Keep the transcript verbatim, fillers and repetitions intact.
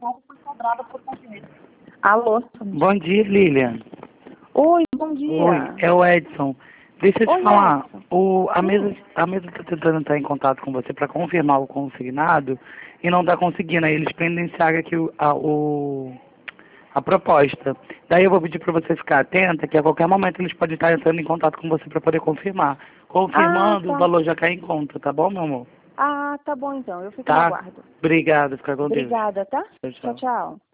Alô? Bom dia, Lilian. Oi, bom dia. Oi, é o Edson. Deixa eu te Oi, falar, Edson. o, a Sim. mesa a mesa está tentando entrar em contato com você para confirmar o consignado e não está conseguindo. Aí eles pendenciaram aqui o, a, o, a proposta. Daí eu vou pedir para você ficar atenta que a qualquer momento eles podem estar entrando em contato com você para poder confirmar. Ah, Confirmando, o tá. valor já cai em conta, tá bom, meu amor? Ah, tá bom então. Eu fico no Tá? aguardo. Obrigado, fica com Deus. Obrigada, tá? Tchau, Tchau, tchau. tchau.